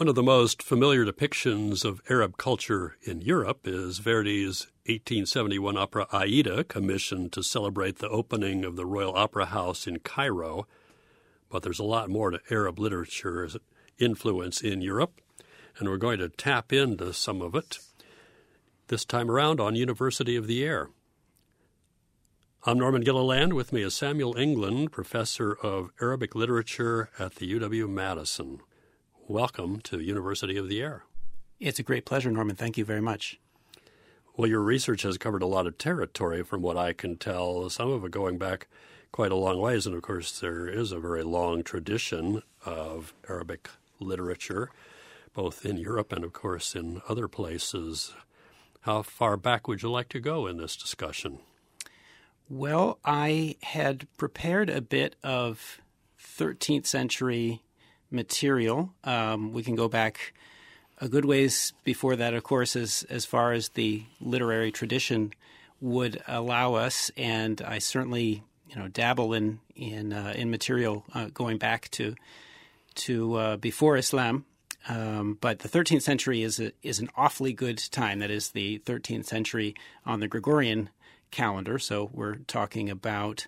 One of the most familiar depictions of Arab culture in Europe is Verdi's 1871 opera Aida, commissioned to celebrate the opening of the Royal Opera House in Cairo. But there's a lot more to Arab literature's influence in Europe, and we're going to tap into some of it this time around on University of the Air. I'm Norman Gilliland. With me is Samuel England, professor of Arabic literature at the UW-Madison. Welcome to University of the Air. It's a great pleasure, Norman. Thank you very much. Well, your research has covered a lot of territory from what I can tell, some of it going back quite a long ways. And, of course, there is a very long tradition of Arabic literature, both in Europe and, of course, in other places. How far back would you like to go in this discussion? Well, I had prepared a bit of 13th century material. We can go back a good ways before that, of course, as far as the literary tradition would allow us. And I certainly, dabble in material going back to before Islam. But the 13th century is an awfully good time. That is the 13th century on the Gregorian calendar. So we're talking about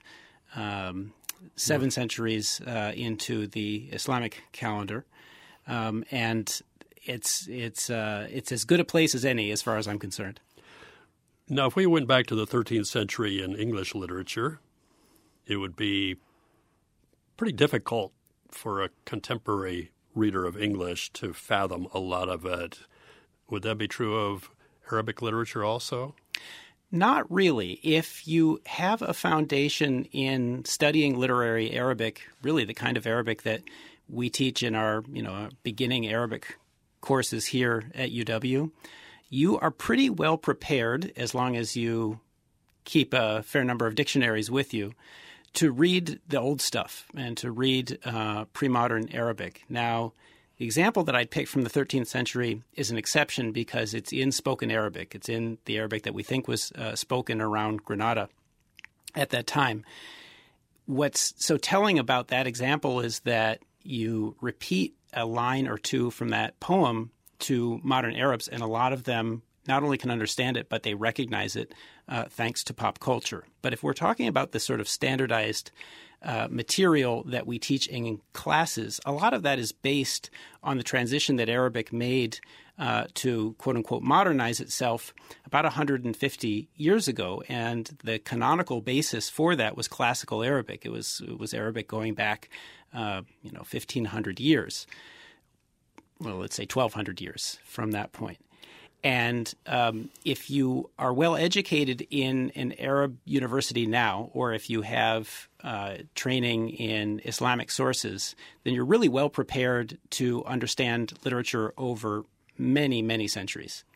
7 centuries into the Islamic calendar, and it's as good a place as any, as far as I'm concerned. Now, if we went back to the 13th century in English literature, it would be pretty difficult for a contemporary reader of English to fathom a lot of it. Would that be true of Arabic literature also? Not really. If you have a foundation in studying literary Arabic, really the kind of Arabic that we teach in our, beginning Arabic courses here at UW, you are pretty well prepared, as long as you keep a fair number of dictionaries with you, to read the old stuff and to read pre-modern Arabic. Now, the example that I'd pick from the 13th century is an exception because it's in spoken Arabic. It's in the Arabic that we think was spoken around Granada at that time. What's so telling about that example is that you repeat a line or two from that poem to modern Arabs, and a lot of them not only can understand it, but they recognize it thanks to pop culture. But if we're talking about this sort of standardized material that we teach in classes, a lot of that is based on the transition that Arabic made to, quote-unquote, modernize itself about 150 years ago. And the canonical basis for that was classical Arabic. It was Arabic going back, 1,500 years. Well, let's say 1,200 years from that point. And if you are well educated in an Arab university now, or if you have training in Islamic sources, then you're really well prepared to understand literature over many, many centuries.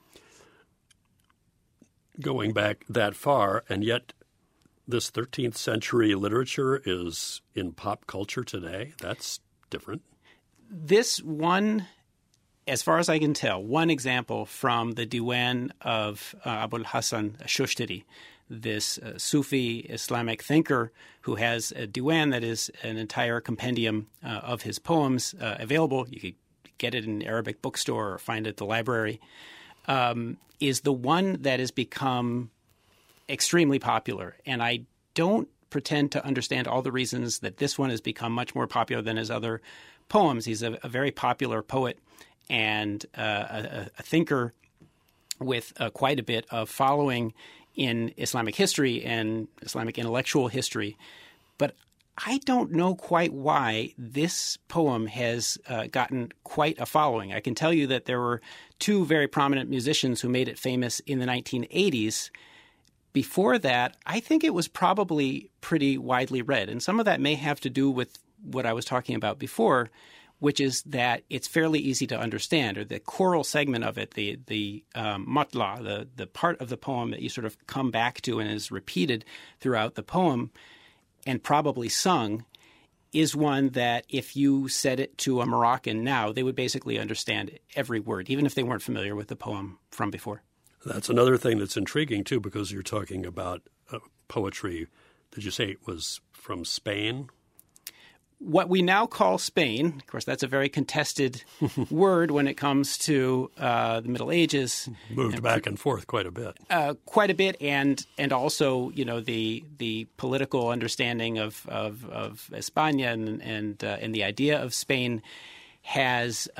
Going back that far, and yet this 13th century literature is in pop culture today. That's different. This one, as far as I can tell, one example from the Diwan of Abul Hasan Shushtari, this Sufi Islamic thinker who has a Diwan that is an entire compendium of his poems available. You could get it in an Arabic bookstore or find it at the library, is the one that has become extremely popular. And I don't pretend to understand all the reasons that this one has become much more popular than his other poems. He's a very popular poet and a thinker with quite a bit of following in Islamic history and Islamic intellectual history. But I don't know quite why this poem has gotten quite a following. I can tell you that there were two very prominent musicians who made it famous in the 1980s. Before that, I think it was probably pretty widely read. And some of that may have to do with what I was talking about before, which is that it's fairly easy to understand, or the choral segment of it, the matla, the part of the poem that you sort of come back to and is repeated throughout the poem and probably sung, is one that if you said it to a Moroccan now, they would basically understand every word, even if they weren't familiar with the poem from before. That's another thing that's intriguing, too, because you're talking about poetry. Did you say it was from Spain? what we now call Spain. Of course, that's a very contested word when it comes to the Middle Ages. Moved back and forth quite a bit. And also, the political understanding of España and the idea of Spain has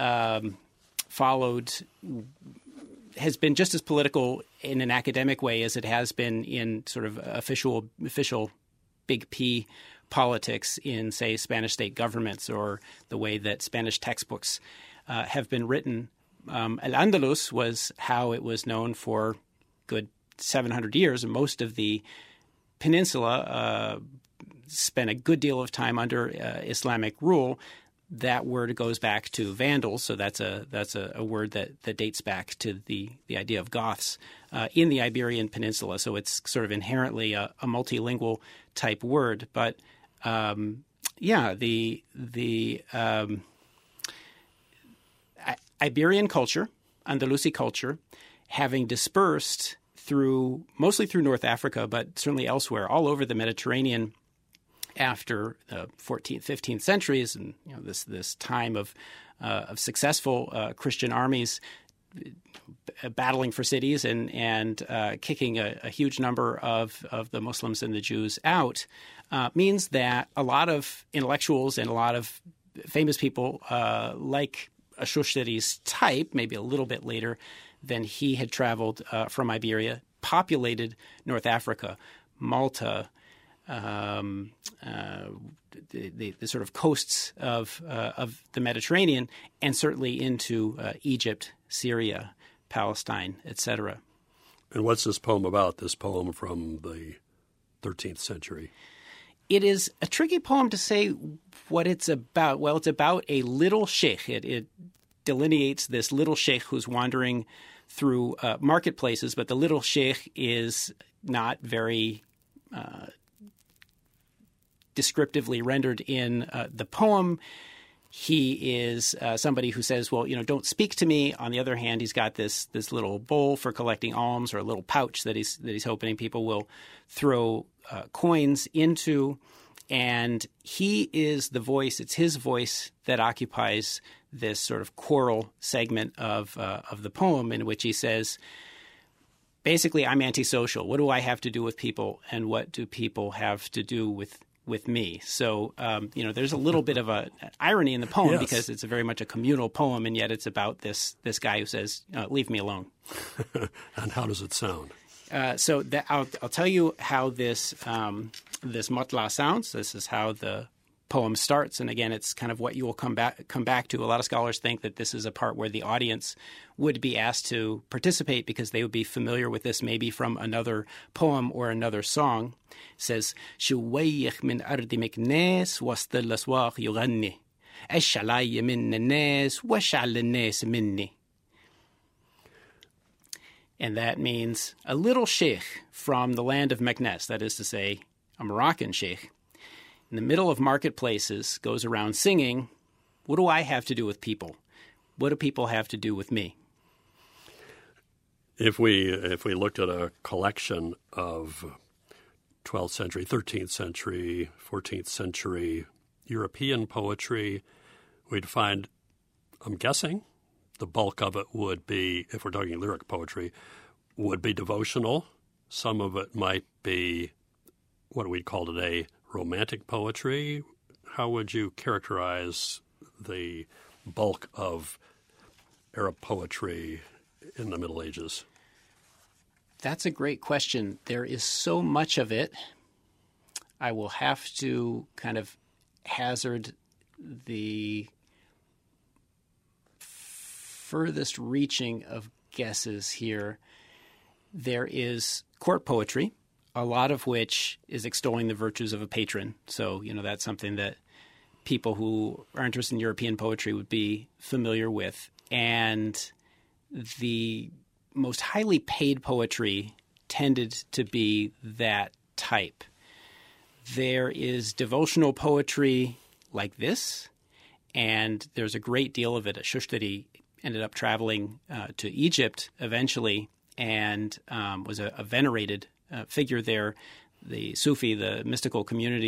has been just as political in an academic way as it has been in sort of official big P politics in, say, Spanish state governments or the way that Spanish textbooks have been written. Al-Andalus was how it was known for good 700 years, and most of the peninsula spent a good deal of time under Islamic rule. That word goes back to Vandals, so that's a word that dates back to the idea of Goths in the Iberian Peninsula. So it's sort of inherently a multilingual type word. But the Iberian culture, Andalusi culture, having dispersed mostly through North Africa, but certainly elsewhere, all over the Mediterranean after the 14th, 15th centuries, and this time of successful Christian armies battling for cities and kicking a huge number of the Muslims and the Jews out, means that a lot of intellectuals and a lot of famous people like Ashushtari's type, maybe a little bit later than he had traveled from Iberia, populated North Africa, Malta, the sort of coasts of the Mediterranean, and certainly into Egypt, Syria, Palestine, etc. And what's this poem about, this poem from the 13th century? It is a tricky poem to say what it's about. Well, it's about a little sheikh. It delineates this little sheikh who's wandering through marketplaces, but the little sheikh is not very descriptively rendered in the poem. He is somebody who says, well, don't speak to me. On the other hand, he's got this little bowl for collecting alms, or a little pouch that he's hoping people will throw coins into. And he is the voice. It's his voice that occupies this sort of choral segment of the poem, in which he says, basically, I'm antisocial. What do I have to do with people, and what do people have to do with me? So, there's a little bit of an irony in the poem, yes, because it's very much a communal poem, and yet it's about this guy who says, leave me alone. And how does it sound? I'll tell you how this motla sounds. This is how the poem starts, and again, it's kind of what you will come back to. A lot of scholars think that this is a part where the audience would be asked to participate because they would be familiar with this maybe from another poem or another song. It says, "شويخ من أرض مكناس وسط الأسواق يغني الشلاية من الناس وشعل الناس مني." And that means a little sheikh from the land of Meknes, that is to say, a Moroccan sheikh, in the middle of marketplaces, goes around singing, what do I have to do with people? What do people have to do with me? If we looked at a collection of 12th century, 13th century, 14th century European poetry, we'd find, I'm guessing, the bulk of it would be, if we're talking lyric poetry, would be devotional. Some of it might be what we'd call today romantic poetry. How would you characterize the bulk of Arab poetry in the Middle Ages? That's a great question. There is so much of it. I will have to kind of hazard the furthest reaching of guesses here. There is court poetry, a lot of which is extolling the virtues of a patron. So, that's something that people who are interested in European poetry would be familiar with. And the most highly paid poetry tended to be that type. There is devotional poetry like this, and there's a great deal of it. Ashushtari ended up traveling to Egypt eventually and was a venerated figure there. The Sufi, the mystical community,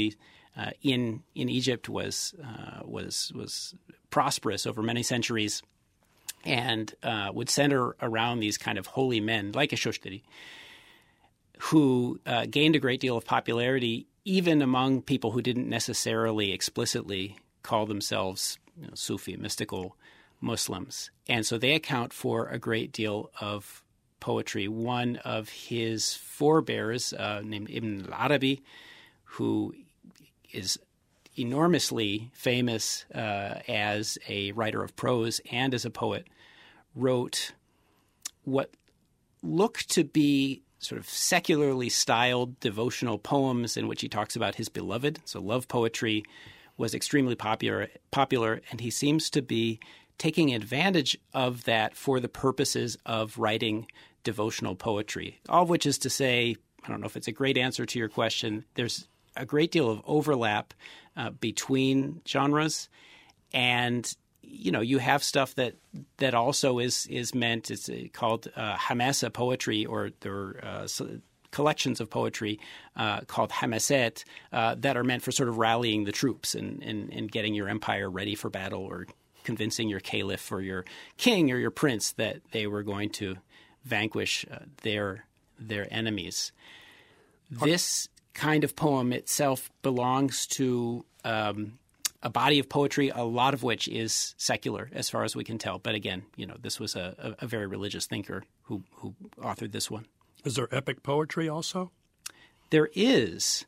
in Egypt was prosperous over many centuries, and would center around these kind of holy men like Ashushtari, who gained a great deal of popularity even among people who didn't necessarily explicitly call themselves Sufi, mystical Muslims. And so they account for a great deal of poetry. One of his forebears, named Ibn al-Arabi, who is enormously famous as a writer of prose and as a poet, wrote what looked to be sort of secularly styled devotional poems in which he talks about his beloved. So love poetry was extremely popular, and he seems to be taking advantage of that for the purposes of writing devotional poetry, all of which is to say, I don't know if it's a great answer to your question, there's a great deal of overlap between genres, and you have stuff that also is meant. It's called hamasa poetry, or there are collections of poetry called hamaset that are meant for sort of rallying the troops and getting your empire ready for battle, or convincing your caliph or your king or your prince that they were going to vanquish their enemies. This kind of poem itself belongs to a body of poetry, a lot of which is secular as far as we can tell. But again, this was a very religious thinker who authored this one. Is there epic poetry also? There is.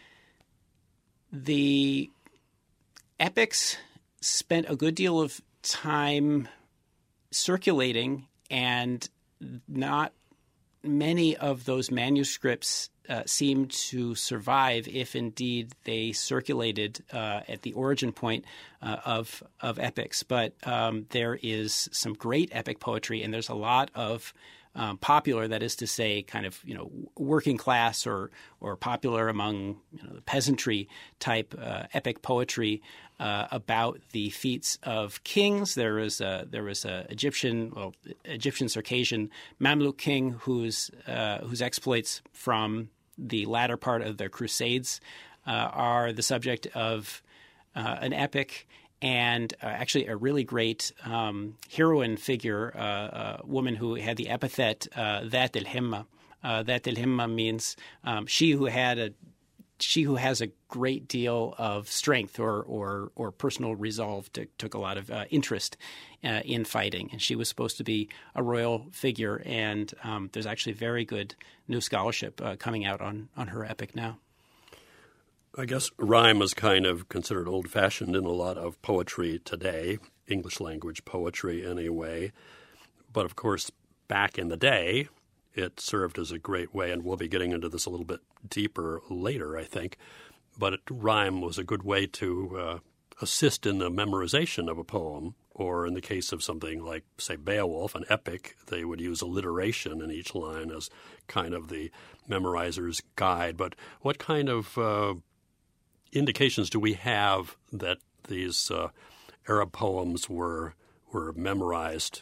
The epics spent a good deal of time circulating, and not many of those manuscripts seem to survive, if indeed they circulated at the origin point of epics. But there is some great epic poetry, and there's a lot of popular, that is to say, kind of working class or popular among the peasantry type epic poetry about the feats of kings. There was a Egyptian Circassian Mamluk king whose exploits from the latter part of the Crusades are the subject of an epic. And actually a really great heroine figure, a woman who had the epithet That el-Himma. That el-Himma means she who has a great deal of strength or personal resolve, took a lot of interest in fighting. And she was supposed to be a royal figure. And there's actually very good new scholarship coming out on her epic now. I guess rhyme is kind of considered old-fashioned in a lot of poetry today, English language poetry anyway. But of course, back in the day, it served as a great way, and we'll be getting into this a little bit deeper later, I think. But rhyme was a good way to assist in the memorization of a poem, or in the case of something like, say, Beowulf, an epic, they would use alliteration in each line as kind of the memorizer's guide. But what kind of indications do we have that these Arab poems were memorized?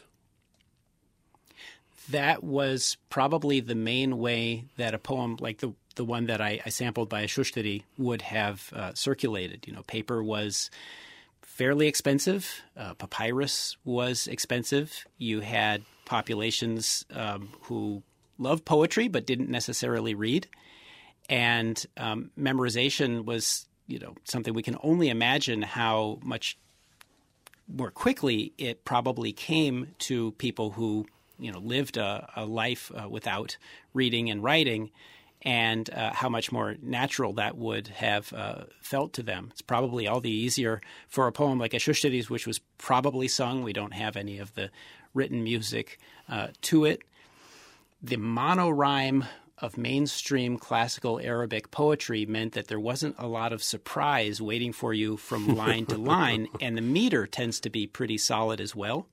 That was probably the main way that a poem like the one that I sampled by Ashushtari would have circulated. Paper was fairly expensive. Papyrus was expensive. You had populations who loved poetry but didn't necessarily read. And memorization was something we can only imagine how much more quickly it probably came to people who lived a life without reading and writing, and how much more natural that would have felt to them. It's probably all the easier for a poem like Ashushtari's, which was probably sung. We don't have any of the written music to it. The monorhyme of mainstream classical Arabic poetry meant that there wasn't a lot of surprise waiting for you from line to line, and the meter tends to be pretty solid as well.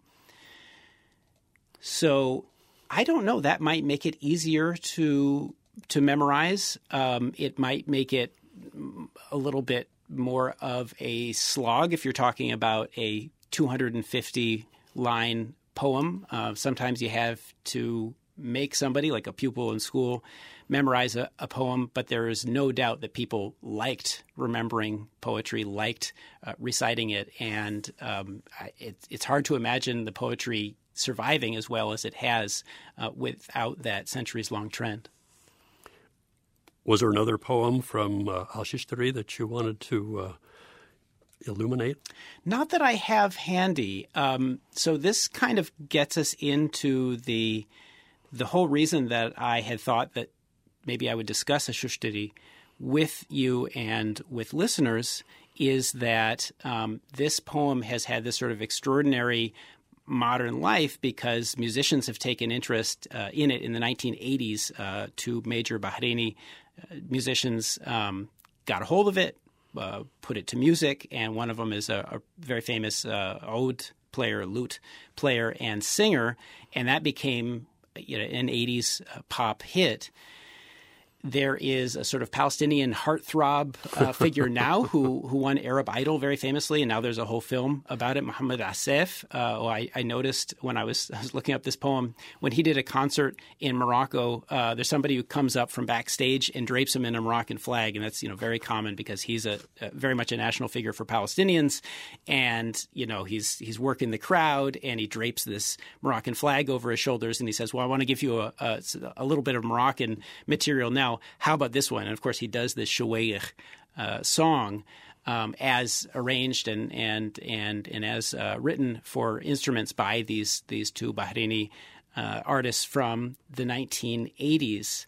So I don't know. That might make it easier to memorize. It might make it a little bit more of a slog if you're talking about a 250-line poem. Sometimes you have to make somebody, like a pupil in school, memorize a poem, but there is no doubt that people liked remembering poetry, liked reciting it, and it's hard to imagine the poetry surviving as well as it has without that centuries-long trend. Was there another poem from Al-Shishtari that you wanted to illuminate? Not that I have handy. So this kind of gets us into the whole reason that I had thought that maybe I would discuss Al-Shishtari with you and with listeners is that this poem has had this sort of extraordinary modern life because musicians have taken interest in it in the 1980s. Two major Bahraini musicians got a hold of it, put it to music, and one of them is a very famous oud player, lute player, and singer, and that became an 80s pop hit. There is a sort of Palestinian heartthrob figure now who won Arab Idol very famously, and now there's a whole film about it, Mohammed Assef. I noticed when I was looking up this poem, when he did a concert in Morocco, there's somebody who comes up from backstage and drapes him in a Moroccan flag, and that's very common because he's a very much a national figure for Palestinians, and he's working the crowd, and he drapes this Moroccan flag over his shoulders, and he says, "Well, I want to give you a little bit of Moroccan material now. How about this one?" And of course, he does this Shawaykh song as arranged and as written for instruments by these two Bahraini artists from the 1980s.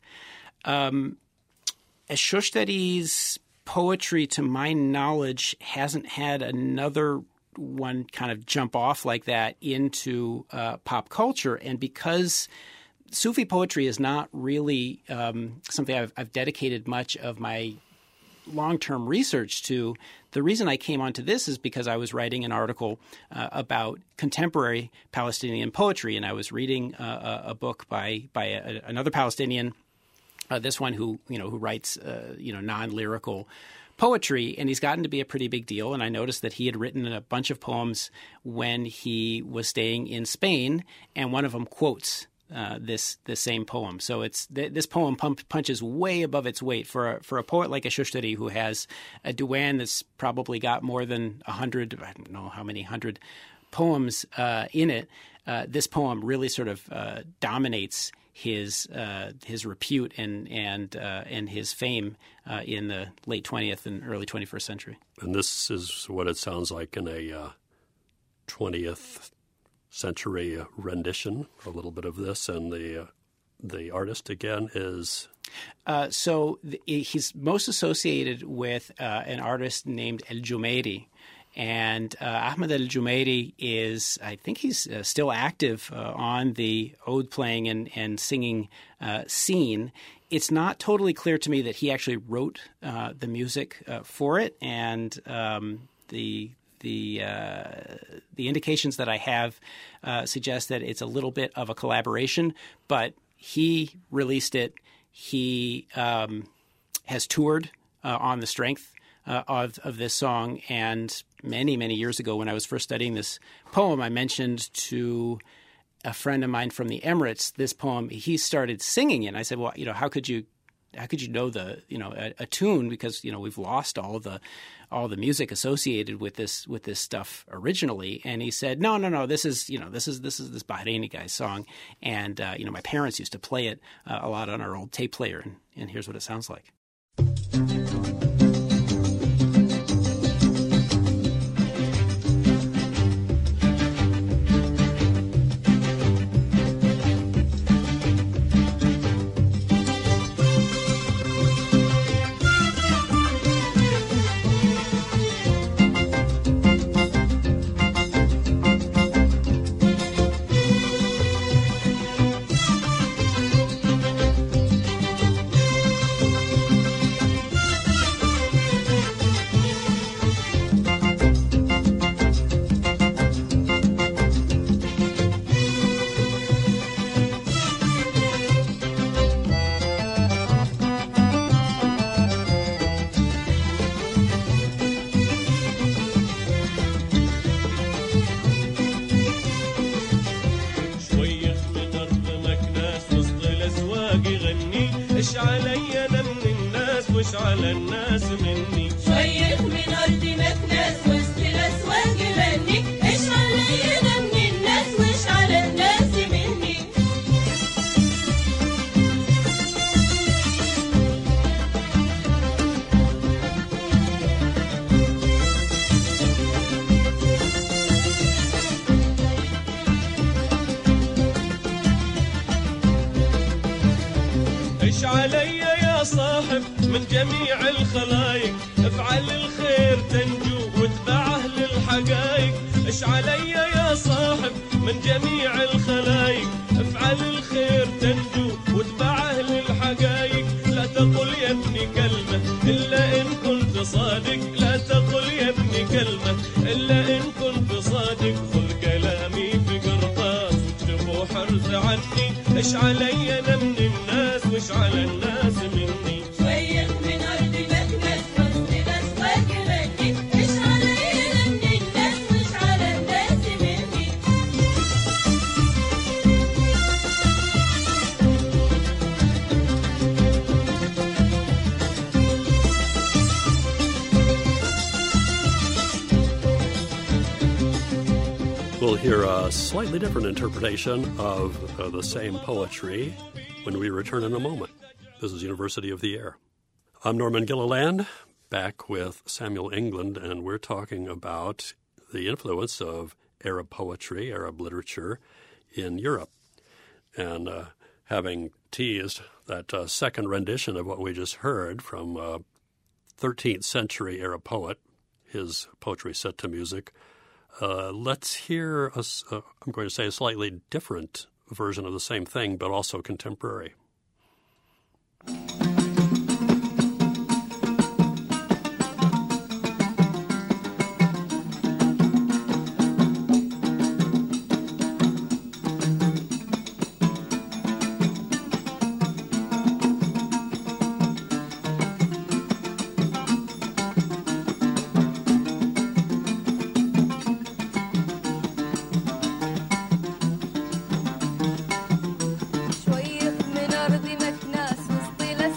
Al-Shishtari's poetry, to my knowledge, hasn't had another one kind of jump off like that into pop culture, and because Sufi poetry is not really something I've dedicated much of my long-term research to. The reason I came onto this is because I was writing an article about contemporary Palestinian poetry, and I was reading a book by another Palestinian, this one who writes non-lyrical poetry, and he's gotten to be a pretty big deal. And I noticed that he had written a bunch of poems when he was staying in Spain, and one of them quotes this same poem. So this poem punches way above its weight for a poet like Al-Shishtari, who has a diwan that's probably got more than 100, I don't know how many 100 poems in it. This poem really sort of dominates his repute and his fame in the late 20th and early 21st century. And this is what it sounds like in a 20th century rendition, a little bit of this, and the artist again is he's most associated with an artist named El-Jumeiri, and Ahmed El-Jumeiri is, I think he's still active on the oud playing and singing scene. It's not totally clear to me that he actually wrote the music for it, and the indications that I have suggest that it's a little bit of a collaboration, but he released it. He has toured on the strength of this song, and many, many years ago when I was first studying this poem, I mentioned to a friend of mine from the Emirates this poem. He started singing it, and I said, well, how could you know a tune, because we've lost all the music associated with this stuff originally. And he said, no, this is this Bahraini guy's song, and my parents used to play it a lot on our old tape player, and here's what it sounds like. إيش علي أنا من الناس وإيش على الناس مني. شوية من أرض مكناس وسط الأسواق غني، إيش علي أنا من الناس وإيش على الناس مني. إيش علي يا صاحب من جميع الخلايق، افعل الخير تنجو واتبعه للحقايق. إيش علي يا صاحب من جميع الخلايق، افعل الخير تنجو واتبعه للحقايق. لا تقل يا ابني كلمة إلا إن كنت صادق، لا تقل يا ابني كلمة إلا إن كنت صادق. خذ كلامي في قرطاس واكتبه حرز عني. إيش علي أنا من الناس وإيش على الناس مني. شوية من أرض مكناس وسط الأسواق غني، إيش علي أنا من الناس وإيش على الناس مني. We'll hear a slightly different interpretation of the same poetry when we return in a moment. This is University of the Air. I'm Norman Gilliland, back with Samuel England, and we're talking about the influence of Arab poetry, Arab literature in Europe. And having teased that second rendition of what we just heard from a 13th century Arab poet, his poetry set to music, let's hear, I'm going to say, a slightly different version of the same thing, but also contemporary. شوية من أرض مكناس وسط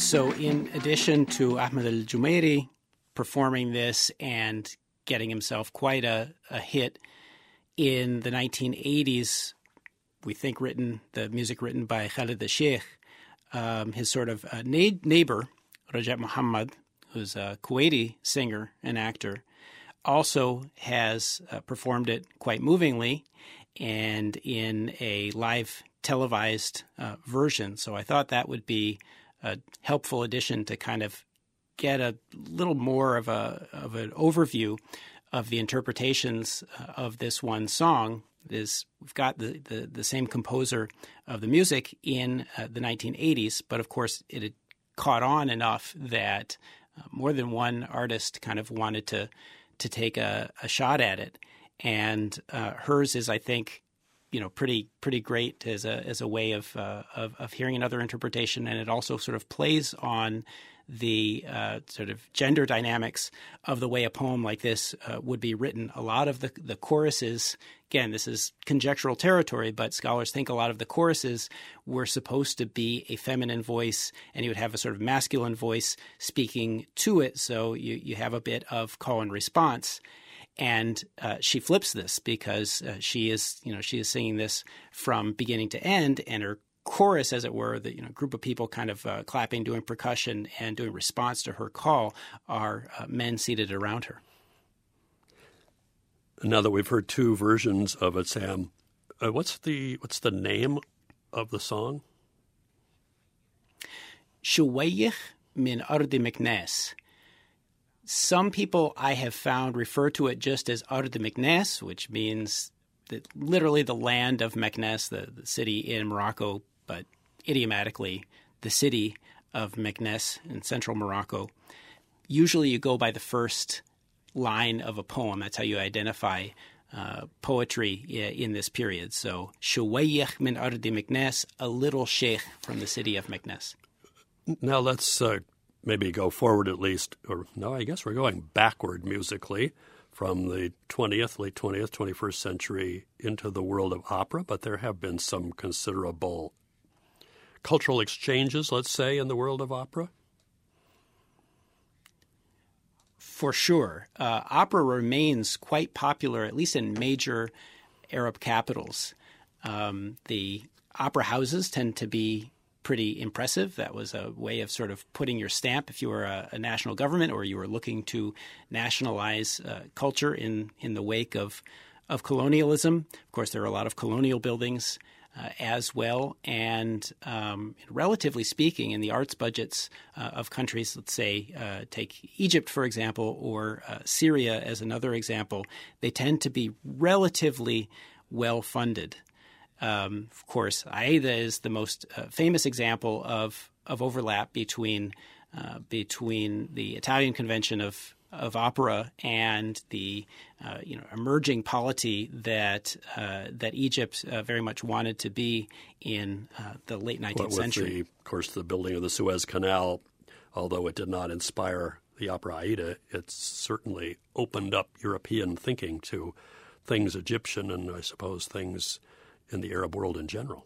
So in addition to Ahmed al-Jumeiri performing this and getting himself quite a hit in the 1980s, we think the music written by Khalid al-Sheikh, his sort of neighbor, Rajab Muhammad, who's a Kuwaiti singer and actor, also has performed it quite movingly and in a live televised version. So I thought that would be a helpful addition to kind of get a little more of an overview of the interpretations of this one song. We've got the same composer of the music in the 1980s, but of course it had caught on enough that more than one artist kind of wanted to take a shot at it, and hers is, I think, pretty great as a way of hearing another interpretation, and it also sort of plays on the sort of gender dynamics of the way a poem like this would be written. A lot of the choruses, again, this is conjectural territory, but scholars think a lot of the choruses were supposed to be a feminine voice, and you would have a sort of masculine voice speaking to it, so you have a bit of call and response. And she flips this because she is singing this from beginning to end, and her chorus, as it were, the group of people kind of clapping, doing percussion, and doing response to her call are men seated around her. Now that we've heard two versions of it, Sam, what's the name of the song? Shuwayich min Ardi Meknes. Some people I have found refer to it just as Ardi Meknes, which means literally the land of Meknes, the city in Morocco, but idiomatically the city of Meknes in central Morocco. Usually you go by the first line of a poem. That's how you identify poetry in this period. So, Shuwayich min Ardi Meknes, a little sheikh from the city of Meknes. Now let's maybe go forward at least, or no, I guess we're going backward musically from the late 20th, 21st century into the world of opera, but there have been some considerable cultural exchanges, let's say, in the world of opera. For sure. Opera remains quite popular, at least in major Arab capitals. The opera houses tend to be pretty impressive. That was a way of sort of putting your stamp if you were a national government or you were looking to nationalize culture in the wake of colonialism. Of course, there are a lot of colonial buildings as well. And relatively speaking, in the arts budgets of countries, let's say, take Egypt, for example, or Syria as another example, they tend to be relatively well-funded. Of course, Aida is the most famous example of overlap between the Italian convention of opera and the emerging polity that Egypt very much wanted to be in the late 19th century. Of course, the building of the Suez Canal, although it did not inspire the opera Aida, it certainly opened up European thinking to things Egyptian and I suppose things in the Arab world in general.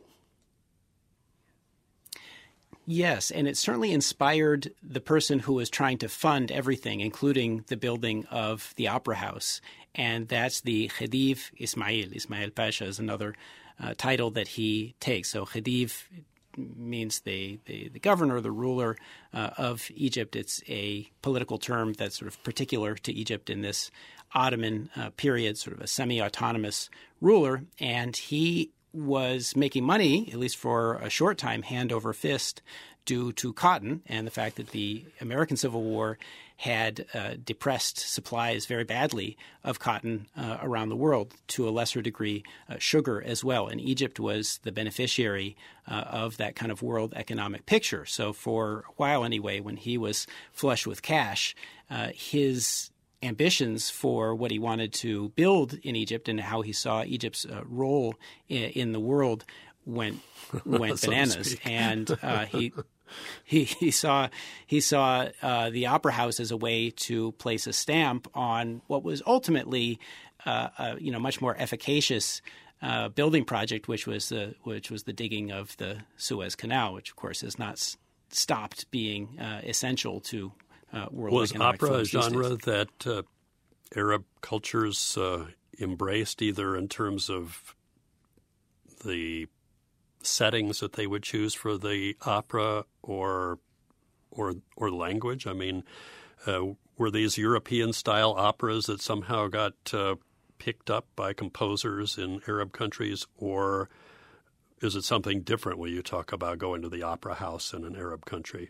Yes, and it certainly inspired the person who was trying to fund everything, including the building of the opera house, and that's the Khedive Ismail. Ismail Pasha is another title that he takes. So Khedive means the governor, the ruler of Egypt. It's a political term that's sort of particular to Egypt in this Ottoman period, sort of a semi-autonomous ruler, and he was making money, at least for a short time, hand over fist, due to cotton and the fact that the American Civil War had depressed supplies very badly of cotton around the world, to a lesser degree sugar as well. And Egypt was the beneficiary of that kind of world economic picture. So for a while anyway, when he was flush with cash, his ambitions for what he wanted to build in Egypt and how he saw Egypt's role in the world went bananas. And he saw the opera house as a way to place a stamp on what was ultimately much more efficacious building project, which was the digging of the Suez Canal, which of course is not stopped being essential to world Was economic opera a flows these genre days. that Arab cultures embraced, either in terms of the settings that they would choose for the opera or language? I mean, were these European-style operas that somehow got picked up by composers in Arab countries, or is it something different when you talk about going to the opera house in an Arab country?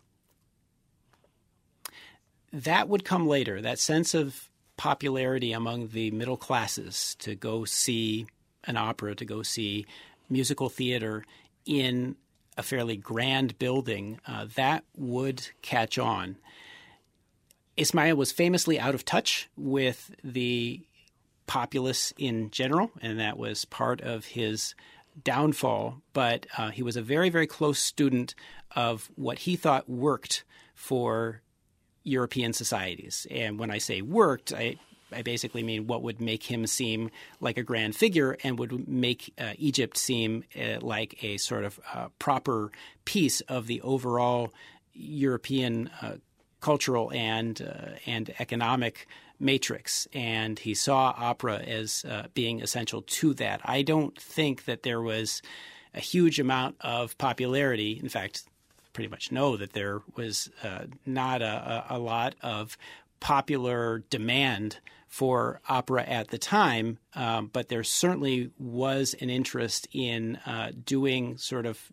That would come later, that sense of popularity among the middle classes to go see an opera, to go see musical theater in a fairly grand building, that would catch on. Ismail was famously out of touch with the populace in general, and that was part of his downfall, but he was a very, very close student of what he thought worked for European societies. And when I say worked, I basically mean what would make him seem like a grand figure and would make Egypt seem like a sort of proper piece of the overall European cultural and economic matrix. And he saw opera as being essential to that. I don't think that there was a huge amount of popularity. In fact, pretty much know that there was not a lot of popular demand for opera at the time, but there certainly was an interest in doing sort of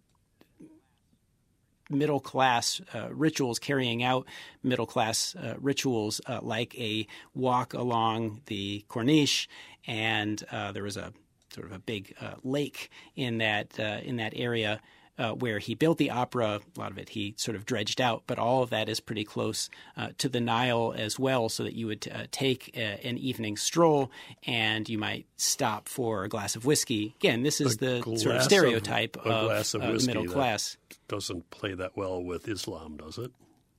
middle-class rituals, carrying out middle-class rituals like a walk along the Corniche, and there was a sort of a big lake in that area where he built the opera. A lot of it he sort of dredged out, but all of that is pretty close to the Nile as well, so that you would take an evening stroll and you might stop for a glass of whiskey. Again, this is the sort of stereotype of the middle class. Doesn't play that well with Islam, does it?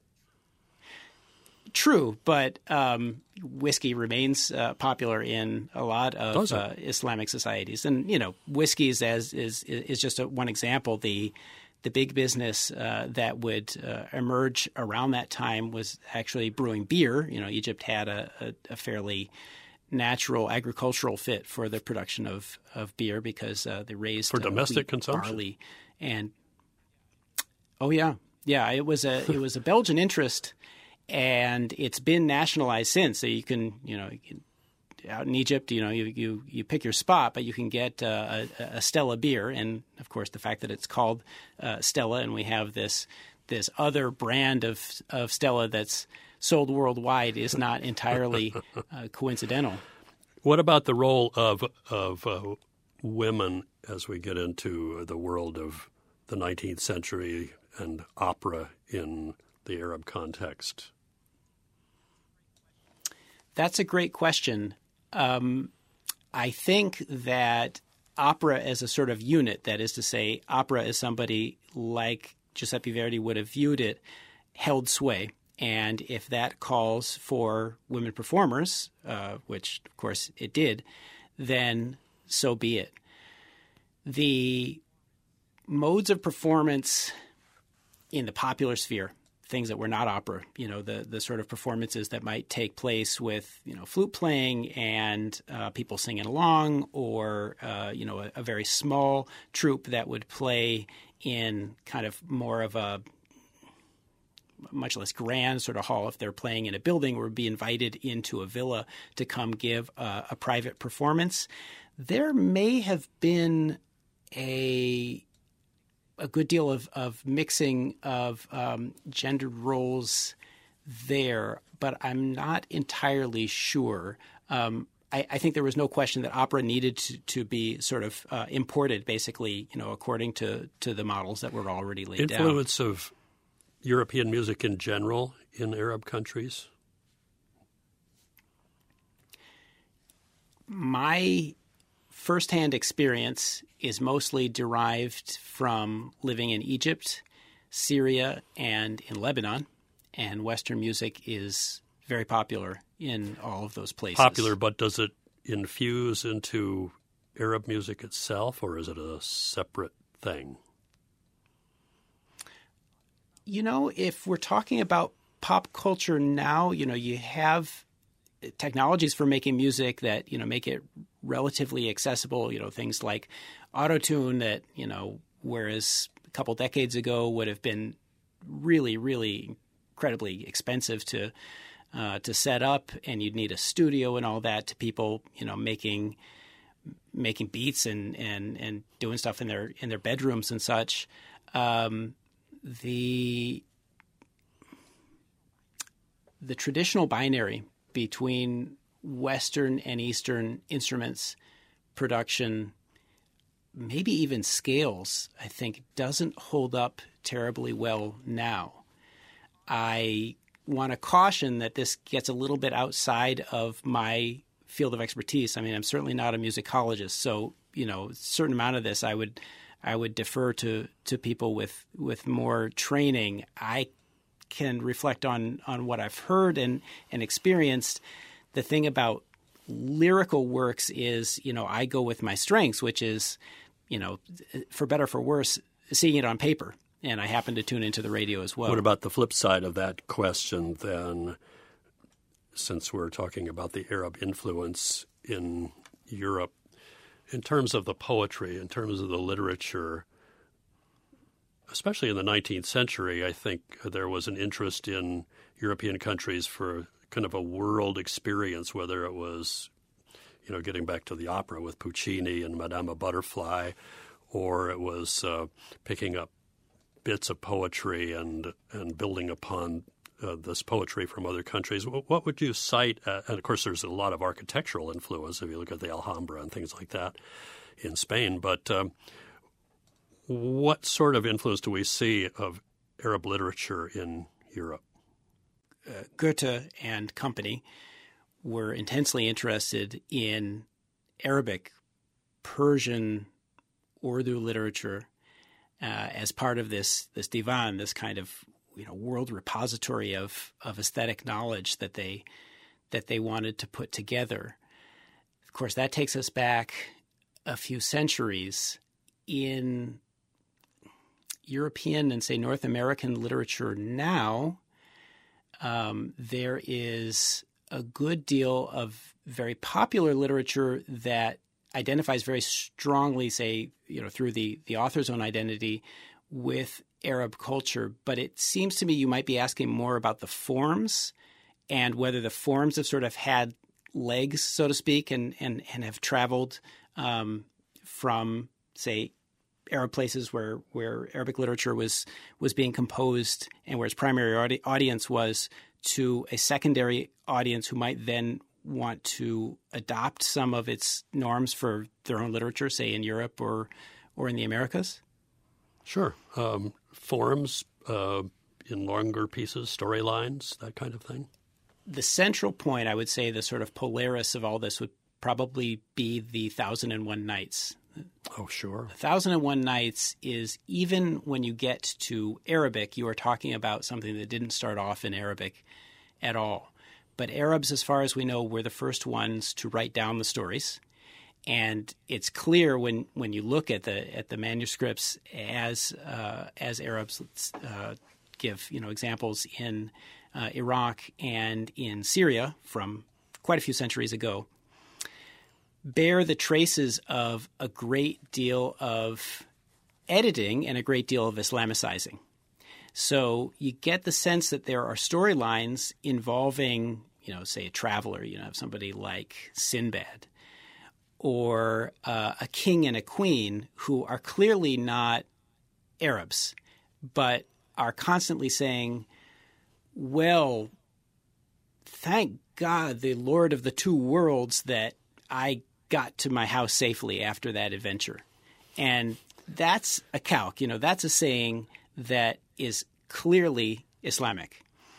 True, but whiskey remains popular in a lot of Islamic societies, and whiskey is just one example. The big business that would emerge around that time was actually brewing beer. Egypt had a fairly natural agricultural fit for the production of beer because they raised for domestic wheat, consumption, barley, and it was a Belgian interest. And it's been nationalized since. So you can out in Egypt, you pick your spot, but you can get a Stella beer. And, of course, the fact that it's called Stella and we have this other brand of Stella that's sold worldwide is not entirely coincidental. What about the role of women as we get into the world of the 19th century and opera in the Arab context? That's a great question. I think that opera as a sort of unit, that is to say, opera as somebody like Giuseppe Verdi would have viewed it, held sway. And if that calls for women performers, which of course it did, then so be it. The modes of performance in the popular sphere, things that were not opera, the sort of performances that might take place with, flute playing and people singing along, or, a very small troupe that would play in kind of more of a much less grand sort of hall. If they're playing in a building, or be invited into a villa to come give a private performance. There may have been a good deal of mixing of gendered roles there, but I'm not entirely sure. I think there was no question that opera needed to be sort of imported, basically, according to the models that were already laid down. Influence of European music in general in Arab countries? My firsthand experience is mostly derived from living in Egypt, Syria, and in Lebanon. And Western music is very popular in all of those places. Popular, but does it infuse into Arab music itself, or is it a separate thing? If we're talking about pop culture now, you have technologies for making music that, make it relatively accessible, things like autotune that, whereas a couple decades ago would have been really, really incredibly expensive to set up, and you'd need a studio and all that, to people, making beats and doing stuff in their bedrooms and such. The traditional binary between Western and Eastern instruments production, maybe even scales, I think doesn't hold up terribly well now. I want to caution that this gets a little bit outside of my field of expertise. I mean, I'm certainly not a musicologist, so a certain amount of this I would defer to people with more training. I can reflect on what I've heard and experienced. The thing about lyrical works is, I go with my strengths, which is, for better or for worse, seeing it on paper. And I happen to tune into the radio as well. What about the flip side of that question then, since we're talking about the Arab influence in Europe, in terms of the poetry, in terms of the literature, especially in the 19th century, I think there was an interest in European countries for kind of a world experience, whether it was, getting back to the opera with Puccini and Madama Butterfly, or it was picking up bits of poetry and building upon this poetry from other countries. What would you cite? And of course, there's a lot of architectural influence if you look at the Alhambra and things like that in Spain. But what sort of influence do we see of Arab literature in Europe? Goethe and company were intensely interested in Arabic, Persian, Urdu literature as part of this divan, this kind of world repository of aesthetic knowledge that they wanted to put together. Of course, that takes us back a few centuries. In European and, say, North American literature now, there is a good deal of very popular literature that identifies very strongly, say, through the author's own identity with Arab culture. But it seems to me you might be asking more about the forms and whether the forms have sort of had legs, so to speak, and have traveled from, say, Arab places where Arabic literature was being composed and where its primary audience was, to a secondary audience who might then want to adopt some of its norms for their own literature, say in Europe or in the Americas? Sure. Forms in longer pieces, storylines, that kind of thing? The central point, I would say, the sort of Polaris of all this would probably be the 1001 Nights. Oh, sure. 1001 Nights is, even when you get to Arabic, you are talking about something that didn't start off in Arabic at all. But Arabs, as far as we know, were the first ones to write down the stories. And it's clear when you look at the manuscripts as Arabs give examples in Iraq and in Syria from quite a few centuries ago, bear the traces of a great deal of editing and a great deal of Islamicizing. So you get the sense that there are storylines involving, say, a traveler, somebody like Sinbad, or a king and a queen who are clearly not Arabs, but are constantly saying, well, thank God, the Lord of the two worlds, that I got to my house safely after that adventure. And that's a calque, that's a saying that is clearly Islamic.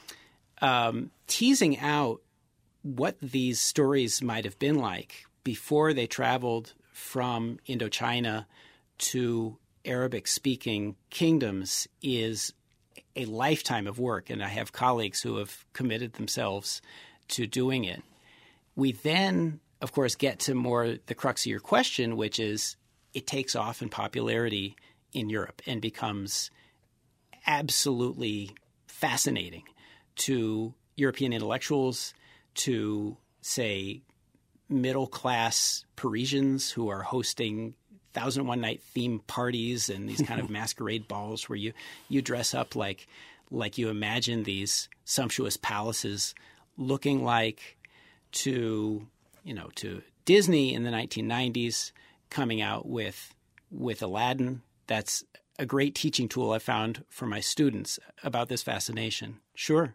Teasing out what these stories might have been like before they traveled from Indochina to Arabic-speaking kingdoms is a lifetime of work, and I have colleagues who have committed themselves to doing it. We then, of course, get to more the crux of your question, which is it takes off in popularity in Europe and becomes absolutely fascinating to European intellectuals, to, say, middle-class Parisians who are hosting 1001 Night theme parties and these kind of masquerade balls where you dress up like you imagine these sumptuous palaces looking like, to Disney in the 1990s coming out with Aladdin. That's a great teaching tool I found for my students about this fascination. Sure.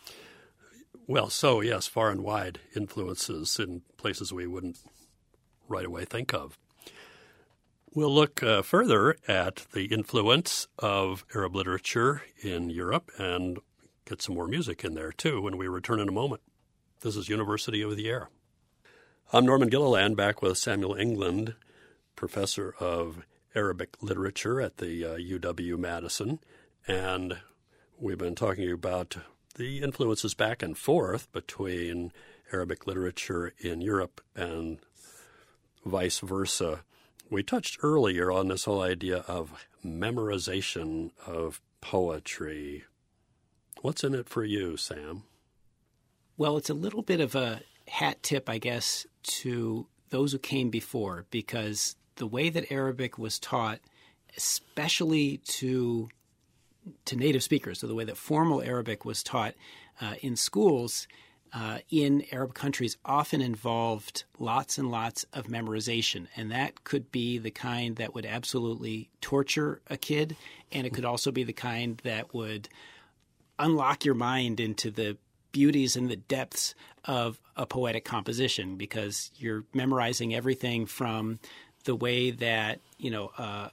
Well, so yes, far and wide influences in places we wouldn't right away think of. We'll look further at the influence of Arab literature in Europe and get some more music in there, too, when we return in a moment. This is University of the Air. I'm Norman Gilliland, back with Samuel England, professor of Arabic literature at the UW-Madison, and we've been talking about the influences back and forth between Arabic literature in Europe and vice versa. We touched earlier on this whole idea of memorization of poetry. What's in it for you, Sam? Well, it's a little bit of a hat tip, I guess, to those who came before, because the way that Arabic was taught, especially to native speakers, so the way that formal Arabic was taught in schools in Arab countries often involved lots and lots of memorization. And that could be the kind that would absolutely torture a kid, and it could also be the kind that would unlock your mind into the beauties and the depths of a poetic composition, because you're memorizing everything from the way that a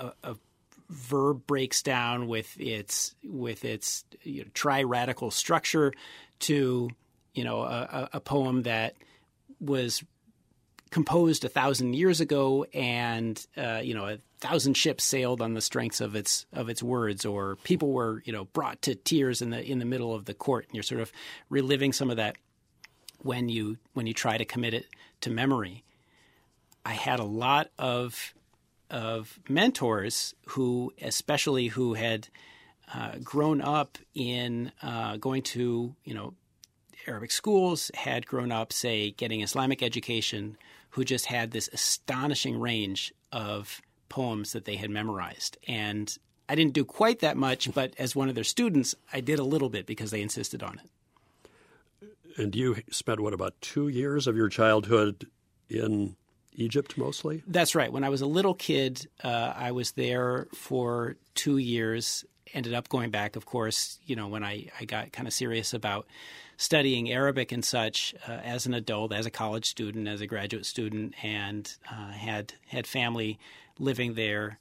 verb breaks down with its tri-radical structure to a poem that was composed 1,000 years ago, and 1,000 ships sailed on the strengths of its words, or people were brought to tears in the middle of the court, and you're sort of reliving some of that when you try to commit it to memory. I had a lot of mentors who had grown up in going to Arabic schools, had grown up, say, getting Islamic education, who just had this astonishing range of poems that they had memorized. And I didn't do quite that much, but as one of their students, I did a little bit because they insisted on it. And you spent, about 2 years of your childhood in Egypt mostly? That's right. When I was a little kid, I was there for 2 years. Ended up going back, of course, when I got kind of serious about studying Arabic and such as an adult, as a college student, as a graduate student, and had family living there.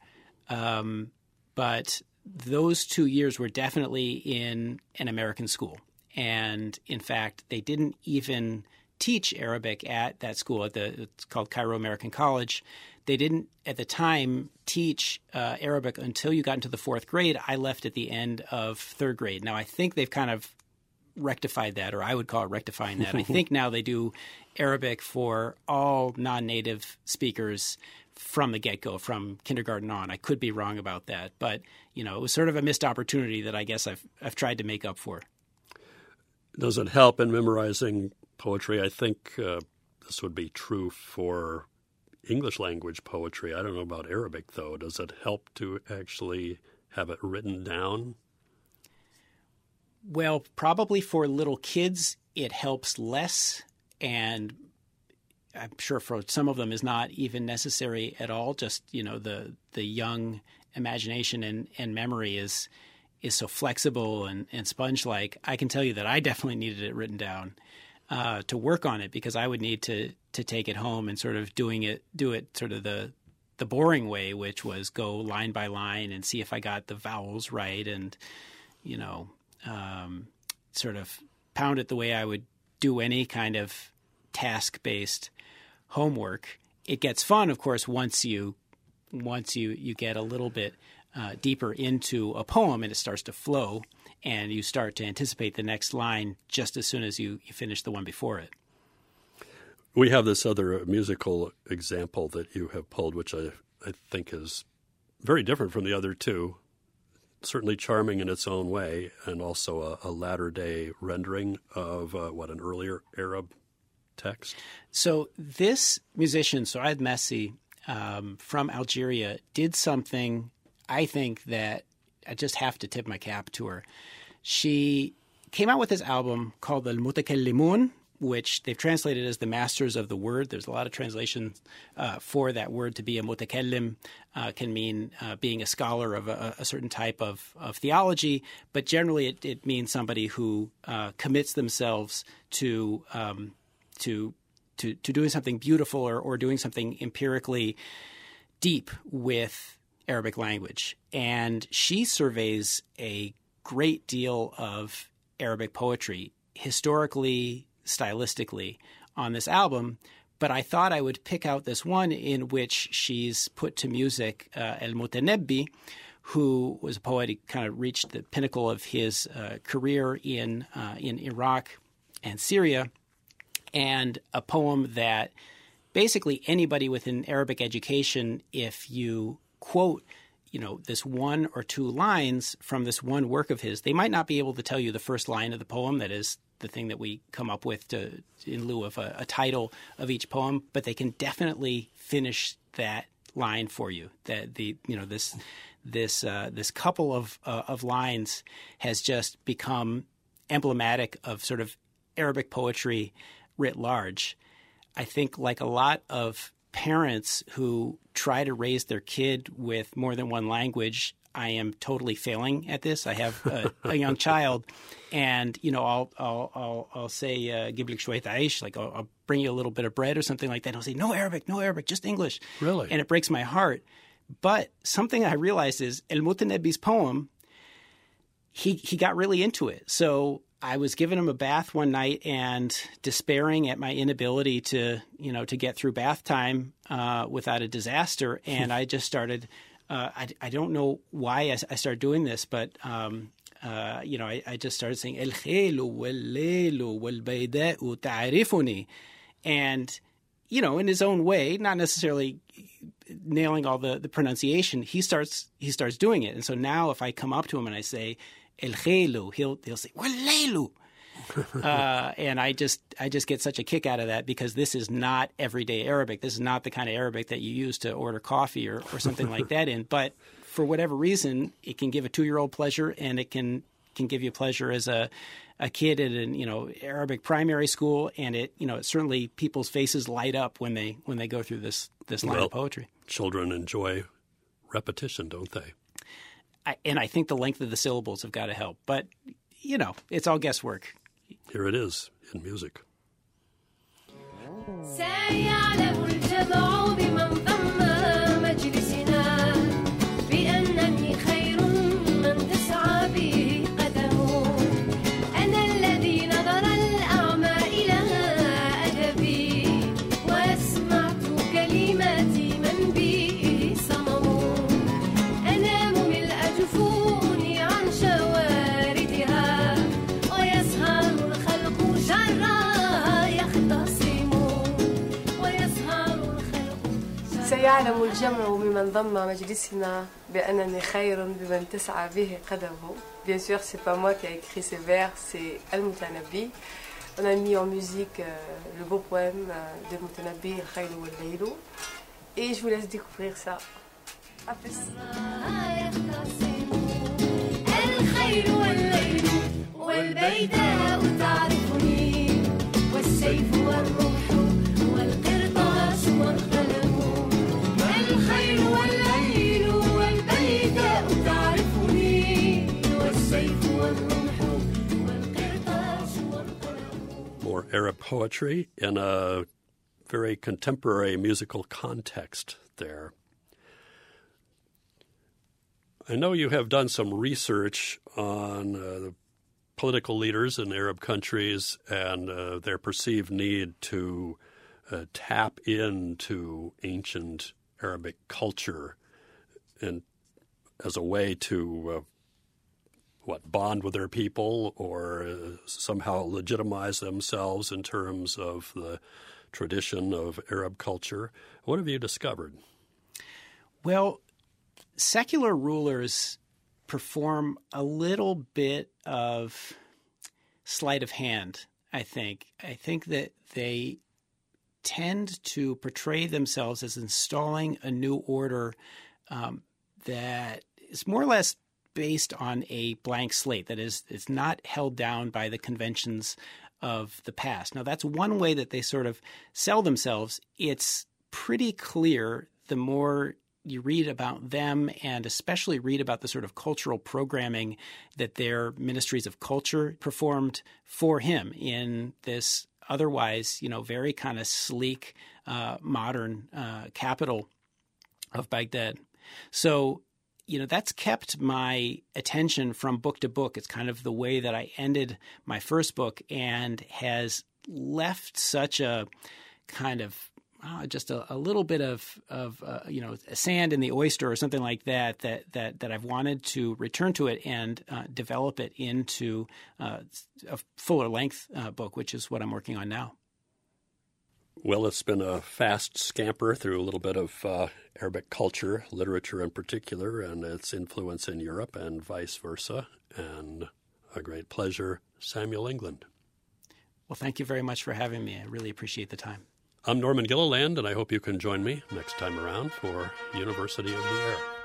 But those 2 years were definitely in an American school. And in fact, they didn't even teach Arabic at that school. It's called Cairo American College. They didn't, at the time, teach Arabic until you got into the fourth grade. I left at the end of third grade. Now, I think they've kind of rectified that, or I would call it rectifying that. I think now they do Arabic for all non-native speakers from the get-go, from kindergarten on. I could be wrong about that. But, it was sort of a missed opportunity that I guess I've tried to make up for. Does it help in memorizing poetry? I think this would be true for English language poetry. I don't know about Arabic, though. Does it help to actually have it written down? Well, probably for little kids, it helps less. And I'm sure for some of them is not even necessary at all. Just, the young imagination and memory is so flexible and sponge-like. I can tell you that I definitely needed it written down to work on it, because I would need to take it home and sort of do it sort of the boring way, which was go line by line and see if I got the vowels right, and sort of pound it the way I would do any kind of task-based homework. It gets fun, of course, once you get a little bit deeper into a poem and it starts to flow, and you start to anticipate the next line just as soon as you finish the one before it. We have this other musical example that you have pulled, which I think is very different from the other two. certainly charming in its own way, and also a latter-day rendering of, an earlier Arab text? So this musician, Souad Messi, from Algeria, did something, I think, that I just have to tip my cap to her. She came out with this album called Al Mutakallimun, which they've translated as the masters of the word. There's a lot of translations for that word. To be a mutakallim can mean being a scholar of a certain type of theology, but generally it means somebody who commits themselves to doing something beautiful or doing something empirically deep with Arabic language. And she surveys a great deal of Arabic poetry, historically, stylistically, on this album, but I thought I would pick out this one in which she's put to music El-Mutanabbi, who was a poet. He kind of reached the pinnacle of his career in Iraq and Syria, and a poem that basically anybody with an Arabic education, if you quote this one or two lines from this one work of his, they might not be able to tell you the first line of the poem. That is the thing that we come up with in lieu of a title of each poem, but they can definitely finish that line for you. That this couple of lines has just become emblematic of sort of Arabic poetry writ large. I think, like a lot of parents who try to raise their kid with more than one language, I am totally failing at this. I have a young child, and I'll say "Giblik shwayt aish," like I'll bring you a little bit of bread or something like that. I'll say no Arabic, just English. Really, and it breaks my heart. But something I realized is El-Mutanabbi's poem. He got really into it. So I was giving him a bath one night and despairing at my inability to get through bath time without a disaster. And I just started. I don't know why I started doing this, but I just started saying El khaylu wal laylu wal bayda'u ta'rifuni, and in his own way, not necessarily nailing all the pronunciation. He starts doing it, and so now if I come up to him and I say El khaylu, he'll say wal laylu. And I just get such a kick out of that, because this is not everyday Arabic. This is not the kind of Arabic that you use to order coffee or something like that in. But for whatever reason, it can give a 2-year-old pleasure, and it can give you pleasure as a kid at an Arabic primary school, and it certainly people's faces light up when they go through this line of poetry. Children enjoy repetition, don't they? And I think the length of the syllables have got to help. But it's all guesswork. Here it is in music. سيعلم الجمع بمن ضم مجلسنا بأنني خير من تسعى به قدمه أنا الذي نظر الأعمى إلى أدبي وأسمعت كلماتي من به صمم أنا مملء جفوني عن شواردها ويسهر الخلق جرا يختصم سيعلم الجمع بمن ضم مجلسنا بأنني خير بمن تسعى به قدمه. Bien sûr, c'est pas moi qui ai écrit ces vers, c'est Al-Mutanabbi. On a mis en musique le beau poème de Mutanabbi, Al-Khaylu wal-Laylu. Et je vous laisse découvrir ça. À plus. الخير والليل والبيداء تعرفني والسيف والروح والقرطاس والقلم الخير والليل والبيداء تعرفني والسيف والروح والقرطاس والقلم. More Arab poetry in a very contemporary musical context there. I know you have done some research on the political leaders in Arab countries and their perceived need to tap into ancient Arabic culture and as a way to bond with their people or somehow legitimize themselves in terms of the tradition of Arab culture. What have you discovered? Well, secular rulers perform a little bit of sleight of hand, I think. I think that they tend to portray themselves as installing a new order that is more or less based on a blank slate. That is, it's not held down by the conventions of the past. Now, that's one way that they sort of sell themselves. It's pretty clear the more you read about them, and especially read about the sort of cultural programming that their ministries of culture performed for him in this otherwise, very kind of sleek, modern capital of Baghdad. So, that's kept my attention from book to book. It's kind of the way that I ended my first book, and has left such a kind of just a little bit of sand in the oyster or something like that I've wanted to return to it and develop it into a fuller length book, which is what I'm working on now. Well, it's been a fast scamper through a little bit of Arabic culture, literature in particular, and its influence in Europe and vice versa. And a great pleasure, Samuel England. Well, thank you very much for having me. I really appreciate the time. I'm Norman Gilliland, and I hope you can join me next time around for University of the Air.